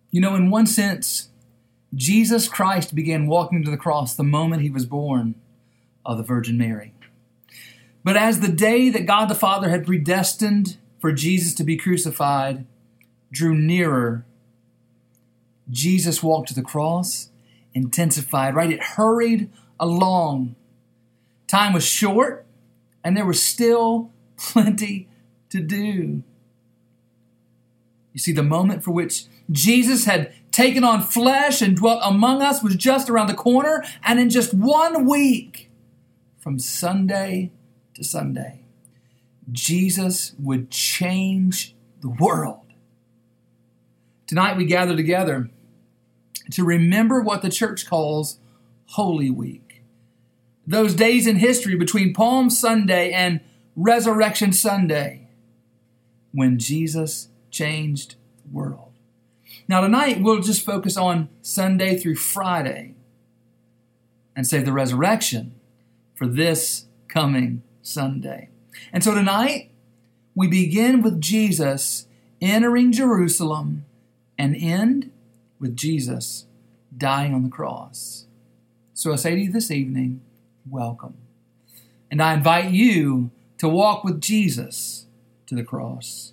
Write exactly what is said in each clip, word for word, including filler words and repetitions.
You know, in one sense, Jesus Christ began walking to the cross the moment he was born of the Virgin Mary. But as the day that God the Father had predestined for Jesus to be crucified drew nearer, Jesus walked to the cross, intensified, right? It hurried along. Time was short, and there was still plenty to do. You see, the moment for which Jesus had taken on flesh and dwelt among us was just around the corner, and in just one week, from Sunday to Sunday, Jesus would change the world. Tonight we gather together to remember what the church calls Holy Week. Those days in history between Palm Sunday and Resurrection Sunday when Jesus changed the world. Now tonight we'll just focus on Sunday through Friday and save the resurrection for this coming Sunday. And so tonight we begin with Jesus entering Jerusalem and end with Jesus dying on the cross. So I say to you this evening, welcome. And I invite you to walk with Jesus to the cross.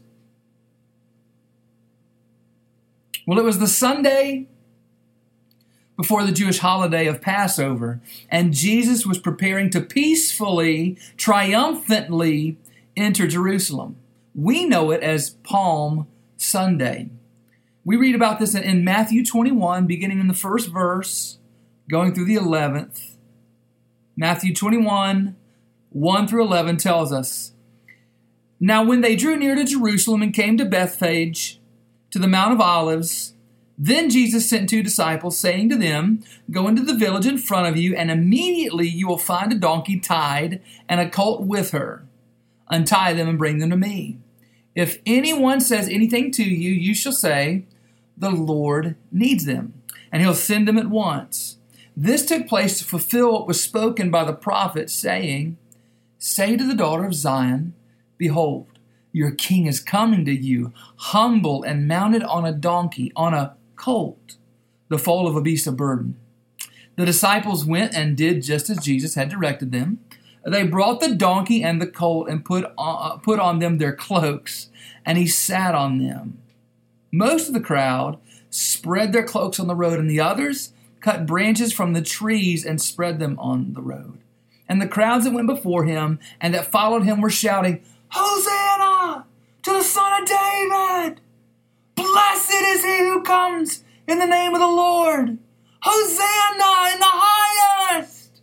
Well, it was the Sunday before the Jewish holiday of Passover, and Jesus was preparing to peacefully, triumphantly enter Jerusalem. We know it as Palm Sunday. We read about this in Matthew twenty-one, beginning in the first verse, going through the eleventh. Matthew twenty-one, one through eleven tells us, "Now when they drew near to Jerusalem and came to Bethphage, to the Mount of Olives, then Jesus sent two disciples, saying to them, 'Go into the village in front of you, and immediately you will find a donkey tied and a colt with her. Untie them and bring them to me. If anyone says anything to you, you shall say, the Lord needs them, and he'll send them at once.' This took place to fulfill what was spoken by the prophet, saying, 'Say to the daughter of Zion, behold, your king is coming to you, humble and mounted on a donkey, on a colt, the foal of a beast of burden.' The disciples went and did just as Jesus had directed them. They brought the donkey and the colt and put on, put on them their cloaks, and he sat on them. Most of the crowd spread their cloaks on the road, and the others cut branches from the trees and spread them on the road. And the crowds that went before him and that followed him were shouting, 'Hosanna to the Son of David! Blessed is he who comes in the name of the Lord! Hosanna in the highest!'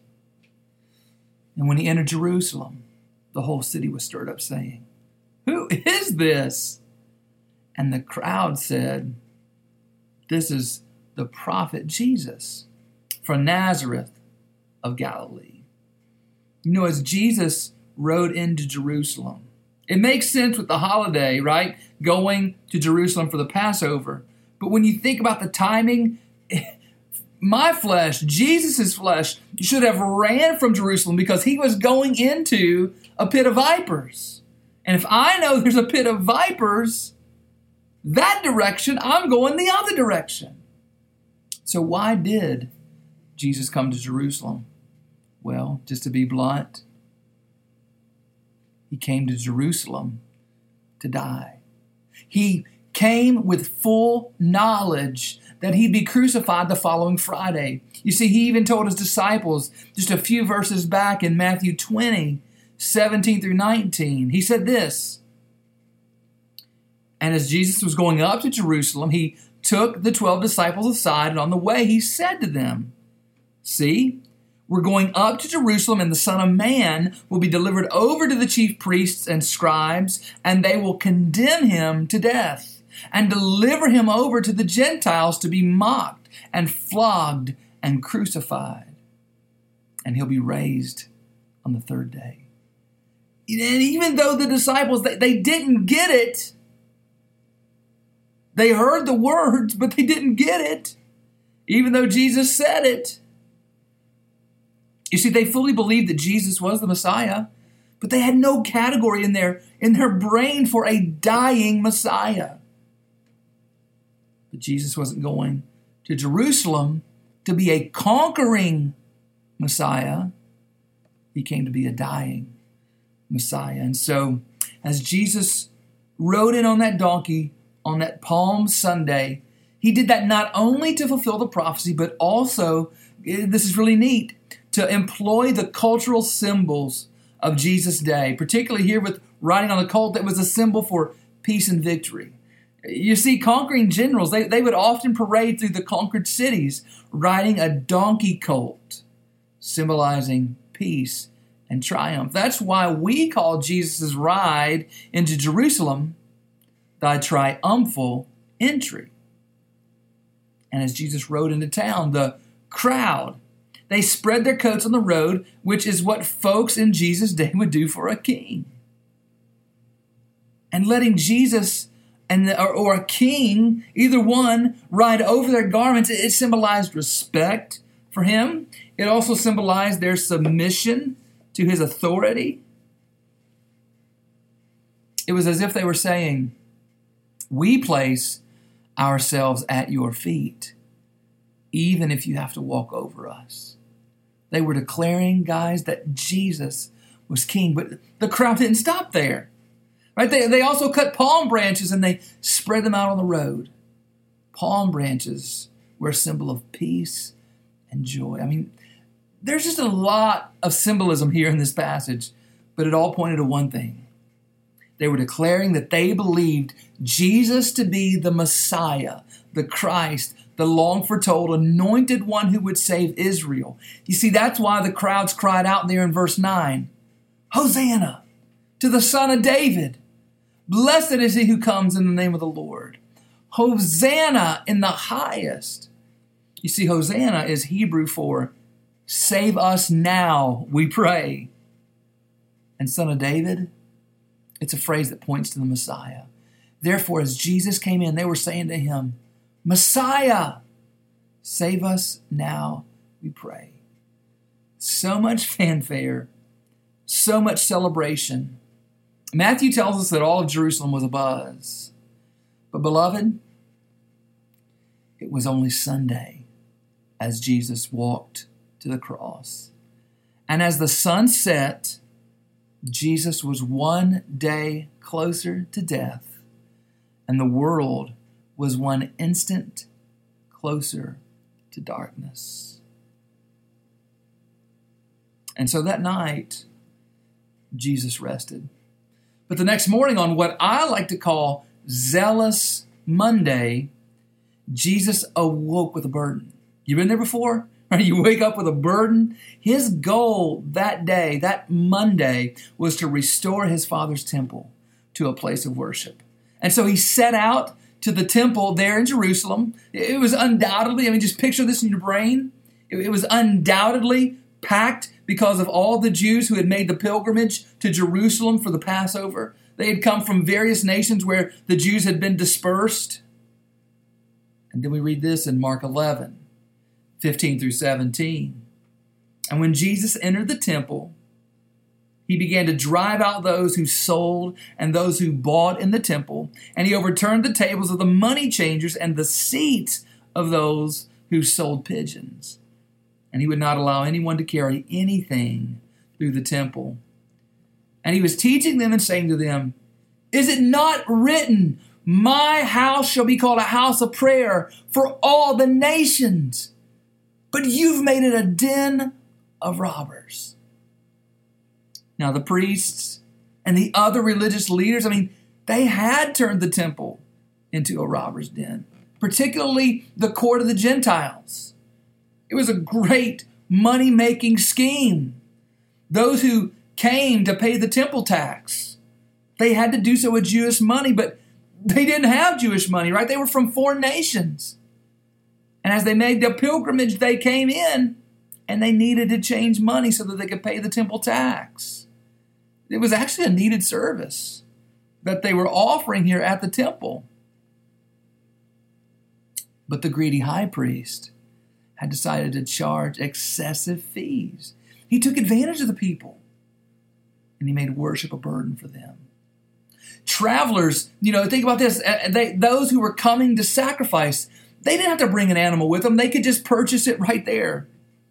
And when he entered Jerusalem, the whole city was stirred up, saying, 'Who is this?' And the crowd said, 'This is the prophet Jesus from Nazareth of Galilee.'" You know, as Jesus rode into Jerusalem, it makes sense with the holiday, right? Going to Jerusalem for the Passover. But when you think about the timing, my flesh, Jesus' flesh, should have ran from Jerusalem because he was going into a pit of vipers. And if I know there's a pit of vipers, that direction, I'm going the other direction. So why did Jesus come to Jerusalem? Well, just to be blunt, he came to Jerusalem to die. He came with full knowledge that he'd be crucified the following Friday. You see, he even told his disciples just a few verses back in Matthew twenty, seventeen through nineteen. He said this, "And as Jesus was going up to Jerusalem, he took the twelve disciples aside, and on the way he said to them, 'See, we're going up to Jerusalem, and the Son of Man will be delivered over to the chief priests and scribes, and they will condemn him to death and deliver him over to the Gentiles to be mocked and flogged and crucified. And he'll be raised on the third day.'" And even though the disciples, they, they didn't get it, they heard the words, but they didn't get it, even though Jesus said it. You see, they fully believed that Jesus was the Messiah, but they had no category in their, in their brain for a dying Messiah. But Jesus wasn't going to Jerusalem to be a conquering Messiah. He came to be a dying Messiah. And so as Jesus rode in on that donkey on that Palm Sunday, he did that not only to fulfill the prophecy, but also, this is really neat, to employ the cultural symbols of Jesus' day, particularly here with riding on a colt that was a symbol for peace and victory. You see, conquering generals, they, they would often parade through the conquered cities riding a donkey colt, symbolizing peace and triumph. That's why we call Jesus' ride into Jerusalem the triumphal entry. And as Jesus rode into town, the crowd, they spread their coats on the road, which is what folks in Jesus' day would do for a king. And letting Jesus and the, or, or a king, either one, ride over their garments, it, it symbolized respect for him. It also symbolized their submission to his authority. It was as if they were saying, we place ourselves at your feet, even if you have to walk over us. They were declaring, guys, that Jesus was king, but the crowd didn't stop there. Right? They, they also cut palm branches and they spread them out on the road. Palm branches were a symbol of peace and joy. I mean, there's just a lot of symbolism here in this passage, but it all pointed to one thing. They were declaring that they believed Jesus to be the Messiah, the Christ, the long-foretold anointed one who would save Israel. You see, that's why the crowds cried out there in verse nine, Hosanna to the Son of David. Blessed is he who comes in the name of the Lord. Hosanna in the highest. You see, Hosanna is Hebrew for save us now, we pray. And Son of David, it's a phrase that points to the Messiah. Therefore, as Jesus came in, they were saying to him, Messiah, save us now, we pray. So much fanfare, so much celebration. Matthew tells us that all of Jerusalem was abuzz. But beloved, it was only Sunday as Jesus walked to the cross. And as the sun set, Jesus was one day closer to death, and the world was one instant closer to darkness. And so that night, Jesus rested. But the next morning, on what I like to call Zealous Monday, Jesus awoke with a burden. You been there before? You wake up with a burden. His goal that day, that Monday, was to restore his Father's temple to a place of worship. And so he set out to the temple there in Jerusalem. It was undoubtedly, I mean, just picture this in your brain. It was undoubtedly packed because of all the Jews who had made the pilgrimage to Jerusalem for the Passover. They had come from various nations where the Jews had been dispersed. And then we read this in Mark eleven, fifteen through seventeen. And when Jesus entered the temple, he began to drive out those who sold and those who bought in the temple, and he overturned the tables of the money changers and the seats of those who sold pigeons. And he would not allow anyone to carry anything through the temple. And he was teaching them and saying to them, is it not written, my house shall be called a house of prayer for all the nations, but you've made it a den of robbers. Now the priests and the other religious leaders, I mean, they had turned the temple into a robber's den, particularly the court of the Gentiles. It was a great money-making scheme. Those who came to pay the temple tax, they had to do so with Jewish money, but they didn't have Jewish money, right? They were from foreign nations. And as they made their pilgrimage, they came in and they needed to change money so that they could pay the temple tax. It was actually a needed service that they were offering here at the temple. But the greedy high priest had decided to charge excessive fees. He took advantage of the people, and he made worship a burden for them. travelers, you know, think about this. They, those who were coming to sacrifice, they didn't have to bring an animal with them. They could just purchase it right there.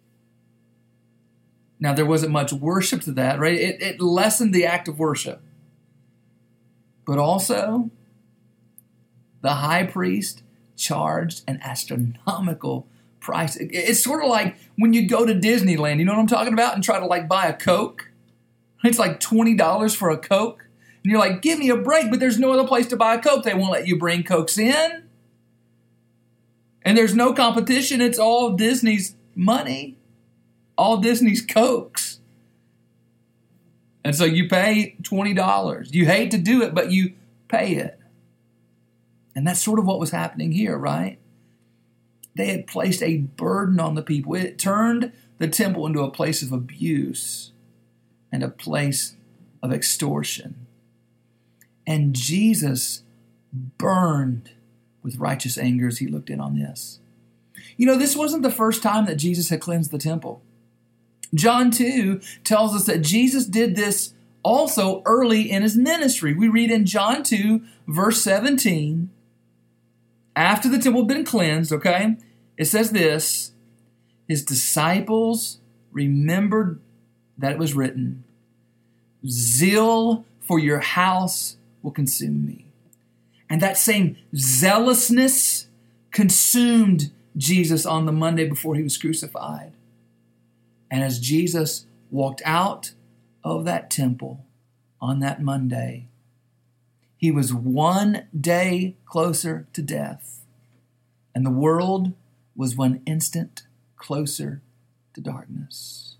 Now, there wasn't much worship to that, right? It, it lessened the act of worship. But also, the high priest charged an astronomical price. It, it's sort of like when you go to Disneyland, you know what I'm talking about, and try to like buy a Coke. It's like twenty dollars for a Coke. And you're like, give me a break, but there's no other place to buy a Coke. They won't let you bring Cokes in. And there's no competition. It's all Disney's money. All Disney's Cokes. And so you pay twenty dollars. You hate to do it, but you pay it. And that's sort of what was happening here, right? They had placed a burden on the people. It turned the temple into a place of abuse and a place of extortion. And Jesus burned with righteous anger as he looked in on this. You know, this wasn't the first time that Jesus had cleansed the temple. John two tells us that Jesus did this also early in his ministry. We read in John two, verse seventeen, after the temple had been cleansed, okay, it says this, his disciples remembered that it was written, zeal for your house will consume me. And that same zealousness consumed Jesus on the Monday before he was crucified. And as Jesus walked out of that temple on that Monday, he was one day closer to death. And the world was one instant closer to darkness.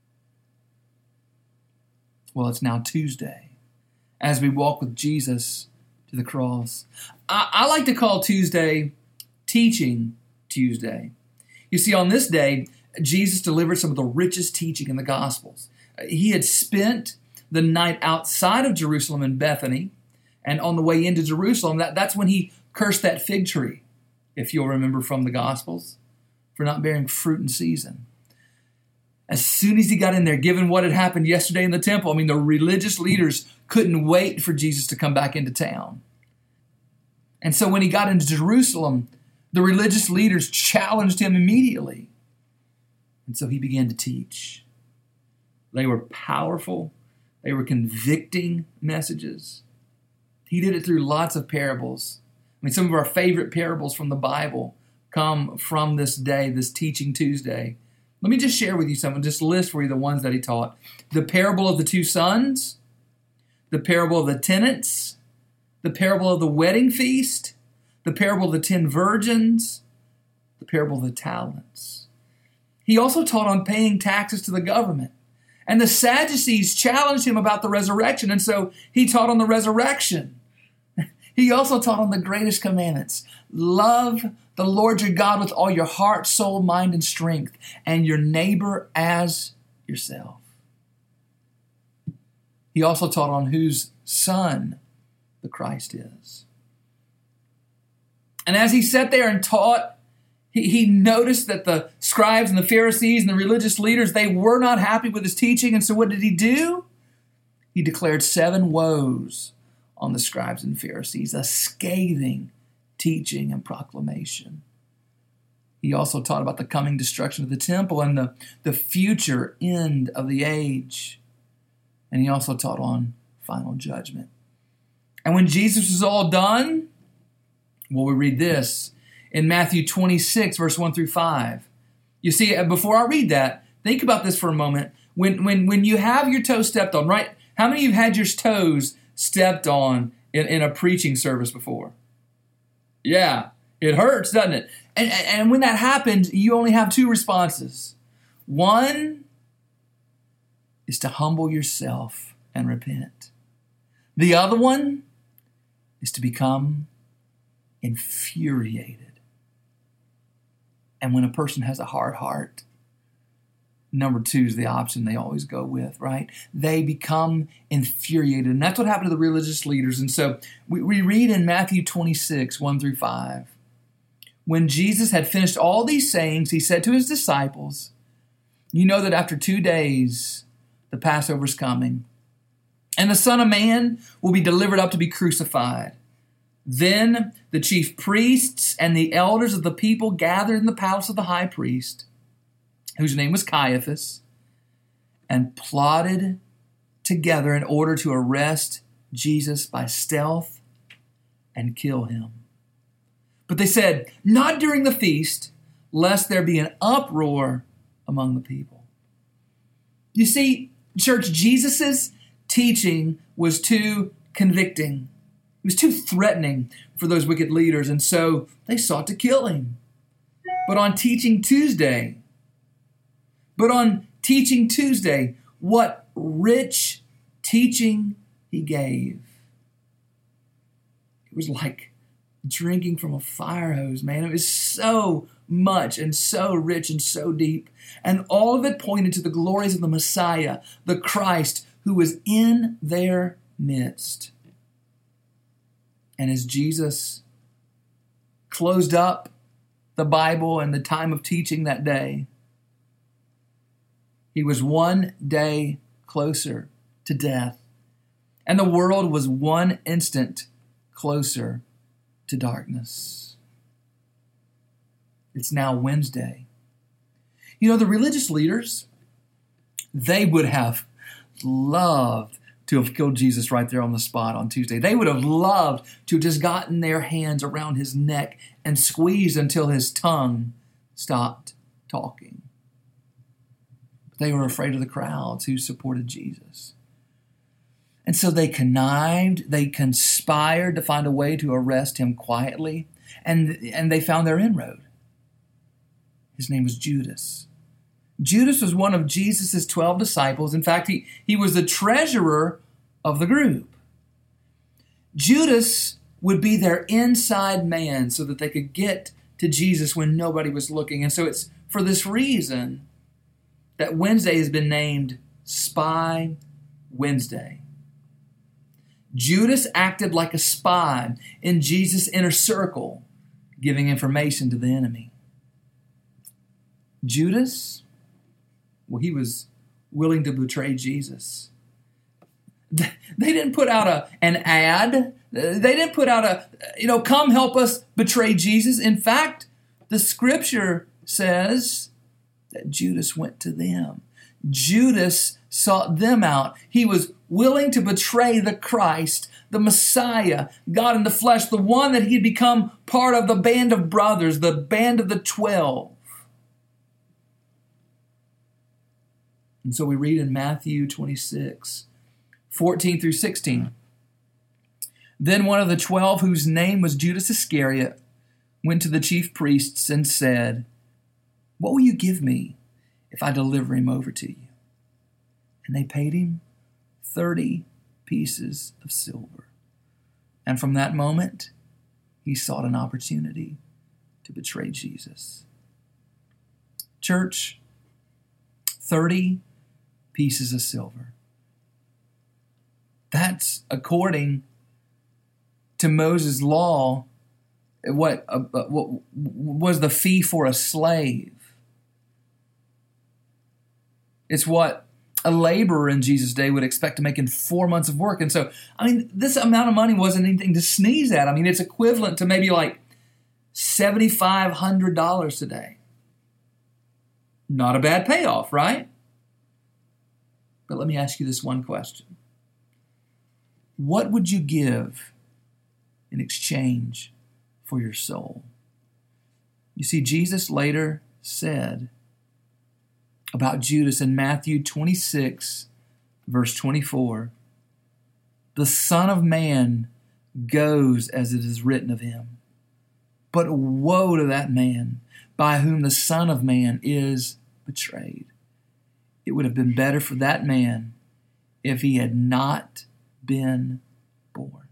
Well, it's now Tuesday as we walk with Jesus to the cross. I, I like to call Tuesday Teaching Tuesday. You see, on this day, Jesus delivered some of the richest teaching in the Gospels. He had spent the night outside of Jerusalem in Bethany, and on the way into Jerusalem, that, that's when he cursed that fig tree, if you'll remember from the Gospels, for not bearing fruit in season. As soon as he got in there, given what had happened yesterday in the temple, I mean, the religious leaders couldn't wait for Jesus to come back into town. And so when he got into Jerusalem, the religious leaders challenged him immediately. And so he began to teach. They were powerful. They were convicting messages. He did it through lots of parables. I mean, some of our favorite parables from the Bible come from this day, this Teaching Tuesday. Let me just share with you some, just list for you the ones that he taught. The parable of the two sons, the parable of the tenants, the parable of the wedding feast, the parable of the ten virgins, the parable of the talents. He also taught on paying taxes to the government. And the Sadducees challenged him about the resurrection, and so he taught on the resurrection. He also taught on the greatest commandments. Love the Lord your God with all your heart, soul, mind, and strength, and your neighbor as yourself. He also taught on whose son the Christ is. And as he sat there and taught, he, he noticed that the scribes and the Pharisees and the religious leaders, they were not happy with his teaching. And so what did he do? He declared seven woes on the scribes and Pharisees, a scathing teaching and proclamation. He also taught about the coming destruction of the temple and the, the future end of the age. And he also taught on final judgment. And when Jesus was all done, well, we read this in Matthew twenty-six, verse one through five. You see, before I read that, think about this for a moment. When, when, when you have your toes stepped on, right? How many of you have had your toes stepped on in, in a preaching service before? Yeah, it hurts, doesn't it? And, and when that happens, you only have two responses. One is to humble yourself and repent. The other one is to become infuriated. And when a person has a hard heart, number two is the option they always go with, right? They become infuriated. And that's what happened to the religious leaders. And so we, we read in Matthew twenty-six, one through five. When Jesus had finished all these sayings, he said to his disciples, you know that after two days, the Passover is coming. And the Son of Man will be delivered up to be crucified. Then the chief priests and the elders of the people gathered in the palace of the high priest, whose name was Caiaphas, and plotted together in order to arrest Jesus by stealth and kill him. But they said, not during the feast, lest there be an uproar among the people. You see, church, Jesus' teaching was too convicting. It was too threatening for those wicked leaders, and so they sought to kill him. But on Teaching Tuesday, but on Teaching Tuesday, what rich teaching he gave. It was like drinking from a fire hose, man. It was so much and so rich and so deep. And all of it pointed to the glories of the Messiah, the Christ, who was in their midst. And as Jesus closed up the Bible and the time of teaching that day, he was one day closer to death. And the world was one instant closer to darkness. It's now Wednesday. You know, the religious leaders, they would have loved to have killed Jesus right there on the spot on Tuesday. They would have loved to have just gotten their hands around his neck and squeezed until his tongue stopped talking. But they were afraid of the crowds who supported Jesus. And so they connived, they conspired to find a way to arrest him quietly, and, and they found their inroad. His name was Judas. Judas was one of Jesus' twelve disciples. In fact, he, he was the treasurer of the group. Judas would be their inside man so that they could get to Jesus when nobody was looking. And so it's for this reason that Wednesday has been named Spy Wednesday. Judas acted like a spy in Jesus' inner circle, giving information to the enemy. Judas, well, he was willing to betray Jesus. They didn't put out a, an ad. They didn't put out a, you know, come help us betray Jesus. In fact, the scripture says that Judas went to them. Judas sought them out. He was willing to betray the Christ, the Messiah, God in the flesh, the one that he had become part of the band of brothers, the band of the twelve. And so we read in Matthew twenty-six, fourteen through sixteen. Then one of the twelve, whose name was Judas Iscariot, went to the chief priests and said, "What will you give me if I deliver him over to you?" And they paid him thirty pieces of silver. And from that moment, he sought an opportunity to betray Jesus. Church, thirty pieces of silver. That's according to Moses' law, what, uh, what was the fee for a slave. It's what a laborer in Jesus' day would expect to make in four months of work. And so, I mean, this amount of money wasn't anything to sneeze at. I mean, it's equivalent to maybe like seven thousand five hundred dollars today. Not a bad payoff, right? But let me ask you this one question. What would you give in exchange for your soul? You see, Jesus later said about Judas in Matthew twenty-six, verse twenty-four, "The Son of Man goes as it is written of him. But woe to that man by whom the Son of Man is betrayed. It would have been better for that man if he had not been born."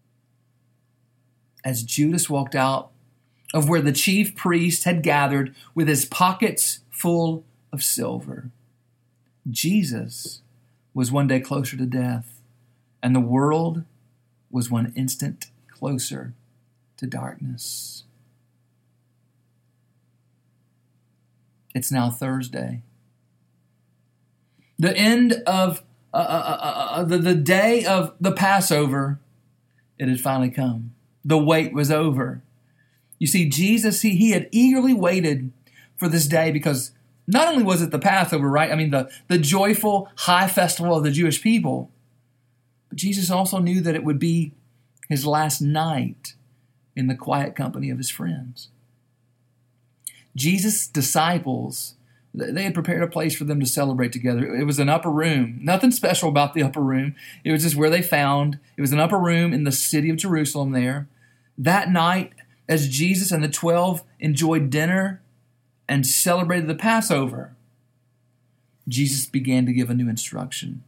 As Judas walked out of where the chief priest had gathered with his pockets full of silver, Jesus was one day closer to death, and the world was one instant closer to darkness. It's now Thursday. The end of uh, uh, uh, the, the day of the Passover, it had finally come. The wait was over. You see, Jesus, he, he had eagerly waited for this day because not only was it the Passover, right? I mean, the, the joyful high festival of the Jewish people, but Jesus also knew that it would be his last night in the quiet company of his friends. Jesus' disciples, they had prepared a place for them to celebrate together. It was an upper room. Nothing special about the upper room. It was just where they found. It was an upper room in the city of Jerusalem there. That night, as Jesus and the twelve enjoyed dinner and celebrated the Passover, Jesus began to give a new instruction.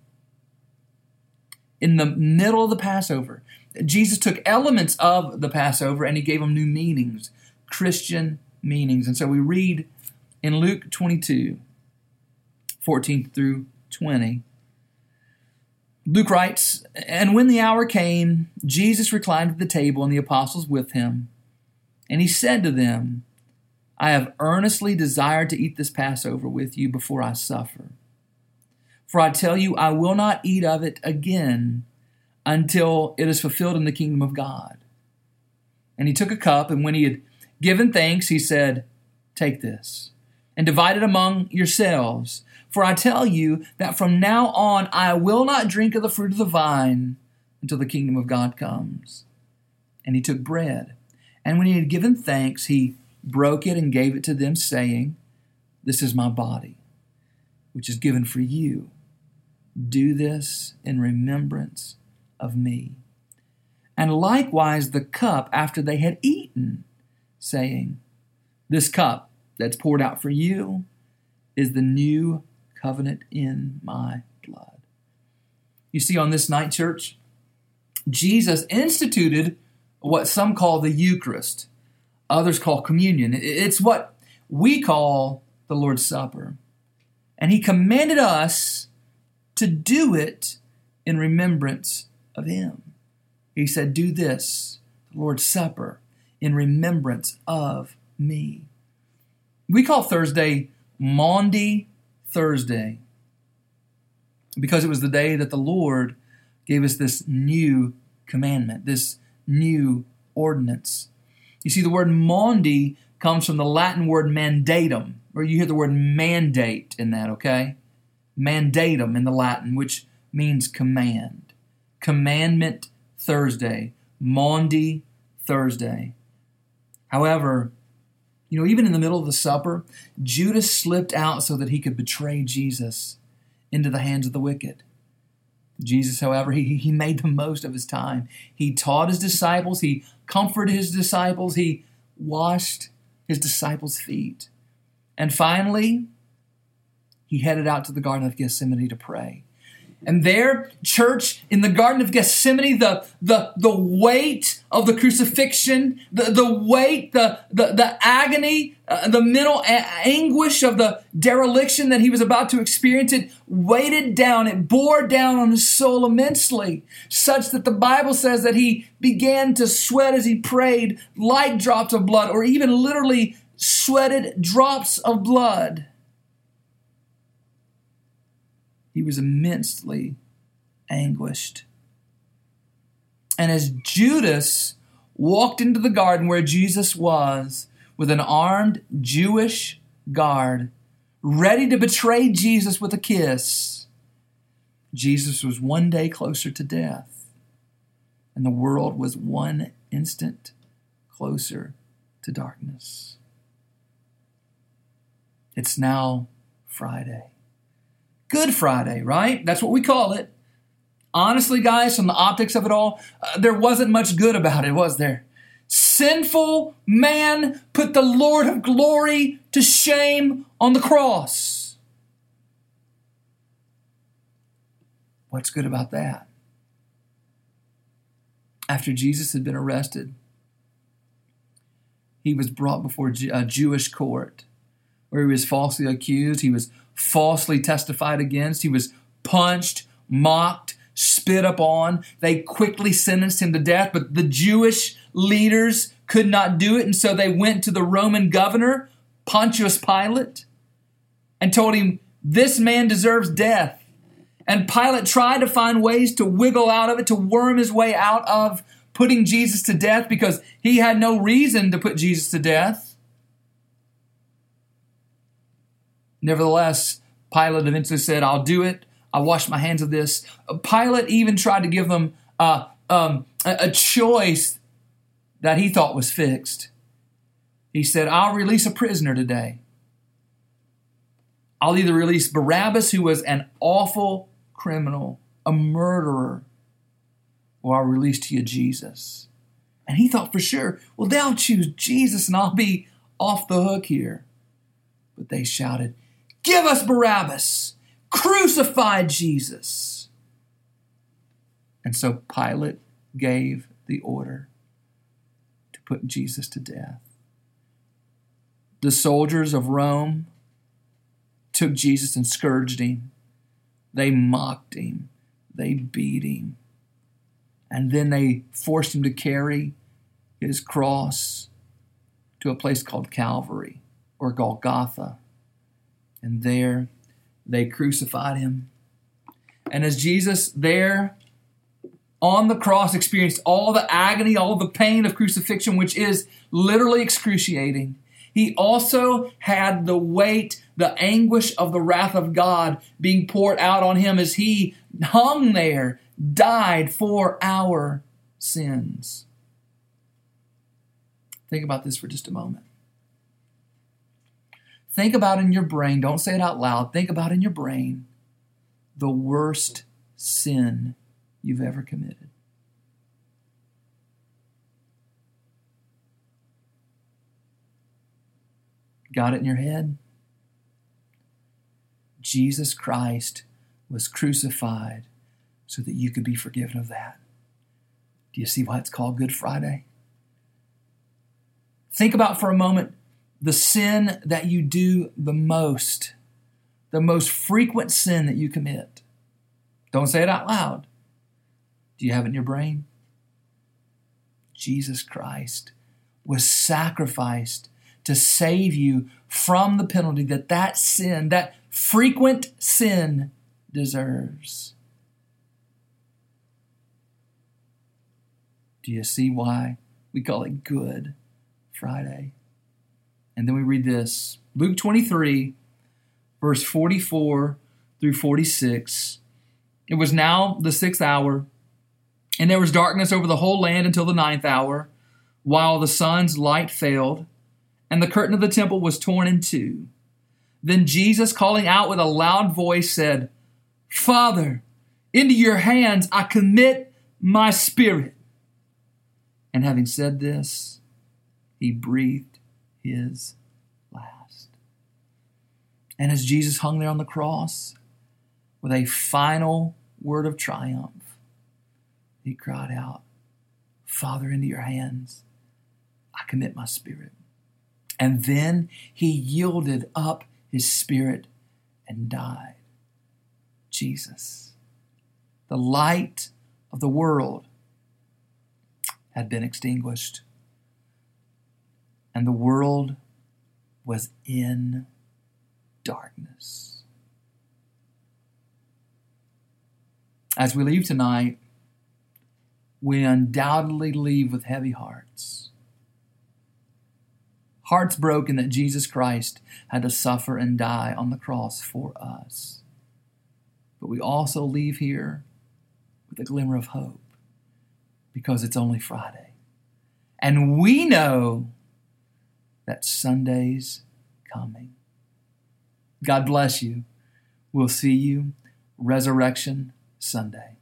In the middle of the Passover, Jesus took elements of the Passover and he gave them new meanings, Christian meanings. And so we read in Luke twenty-two, fourteen through twenty, Luke writes, "And when the hour came, Jesus reclined at the table and the apostles with him. And he said to them, I have earnestly desired to eat this Passover with you before I suffer. For I tell you, I will not eat of it again until it is fulfilled in the kingdom of God. And he took a cup, and when he had given thanks, he said, Take this, and divide it among yourselves. For I tell you that from now on I will not drink of the fruit of the vine until the kingdom of God comes. And he took bread, and when he had given thanks, he broke it and gave it to them, saying, This is my body, which is given for you. Do this in remembrance of me. And likewise the cup after they had eaten, saying, This cup that's poured out for you is the new covenant in my blood." You see, on this night, church, Jesus instituted what some call the Eucharist, others call communion. It's what we call the Lord's Supper. And he commanded us to do it in remembrance of him. He said, do this, the Lord's Supper, in remembrance of me. We call Thursday Maundy Thursday because it was the day that the Lord gave us this new commandment, this new ordinance. You see, the word Maundy comes from the Latin word mandatum, or you hear the word mandate in that, okay? Mandatum in the Latin, which means command. Commandment Thursday, Maundy Thursday. However, you know, even in the middle of the supper, Judas slipped out so that he could betray Jesus into the hands of the wicked. Jesus, however, he, he made the most of his time. He taught his disciples. He comforted his disciples. He washed his disciples' feet. And finally, he headed out to the Garden of Gethsemane to pray. And there, church, in the Garden of Gethsemane, the, the, the weight of the crucifixion, the, the weight, the, the, the agony, uh, the mental a- anguish of the dereliction that he was about to experience, it weighted down, it bore down on his soul immensely, such that the Bible says that he began to sweat as he prayed like drops of blood, or even literally sweated drops of blood. He was immensely anguished. And as Judas walked into the garden where Jesus was with an armed Jewish guard, ready to betray Jesus with a kiss, Jesus was one day closer to death, and the world was one instant closer to darkness. It's now Friday. Good Friday, right? That's what we call it. Honestly, guys, from the optics of it all, uh, there wasn't much good about it, was there? Sinful man put the Lord of glory to shame on the cross. What's good about that? After Jesus had been arrested, he was brought before a Jewish court where he was falsely accused. He was falsely testified against. He was punched, mocked, spit upon. They quickly sentenced him to death, but the Jewish leaders could not do it, and so they went to the Roman governor, Pontius Pilate, and told him, this man deserves death. And Pilate tried to find ways to wiggle out of it, to worm his way out of putting Jesus to death, because he had no reason to put Jesus to death. Nevertheless, Pilate eventually said, I'll do it. I'll wash my hands of this. Pilate even tried to give them uh, um, a, a choice that he thought was fixed. He said, I'll release a prisoner today. I'll either release Barabbas, who was an awful criminal, a murderer, or I'll release to you Jesus. And he thought for sure, well, they'll choose Jesus and I'll be off the hook here. But they shouted, give us Barabbas! Crucify Jesus! And so Pilate gave the order to put Jesus to death. The soldiers of Rome took Jesus and scourged him. They mocked him. They beat him. And then they forced him to carry his cross to a place called Calvary, or Golgotha. And there they crucified him. And as Jesus there on the cross experienced all the agony, all the pain of crucifixion, which is literally excruciating, he also had the weight, the anguish of the wrath of God being poured out on him as he hung there, died for our sins. Think about this for just a moment. Think about in your brain, don't say it out loud, think about in your brain the worst sin you've ever committed. Got it in your head? Jesus Christ was crucified so that you could be forgiven of that. Do you see why it's called Good Friday? Think about for a moment the sin that you do the most, the most frequent sin that you commit. Don't say it out loud. Do you have it in your brain? Jesus Christ was sacrificed to save you from the penalty that that sin, that frequent sin, deserves. Do you see why we call it Good Friday? And then we read this, Luke twenty-three, verse forty-four through forty-six. It was now the sixth hour, and there was darkness over the whole land until the ninth hour, while the sun's light failed, and the curtain of the temple was torn in two. Then Jesus, calling out with a loud voice, said, Father, into your hands I commit my spirit. And having said this, he breathed his last. And as Jesus hung there on the cross, with a final word of triumph, he cried out, Father, into your hands I commit my spirit. And then he yielded up his spirit and died. Jesus, the light of the world, had been extinguished, and the world was in darkness. As we leave tonight, we undoubtedly leave with heavy hearts. Hearts broken that Jesus Christ had to suffer and die on the cross for us. But we also leave here with a glimmer of hope, because it's only Friday. And we know that Sunday's coming. God bless you. We'll see you Resurrection Sunday.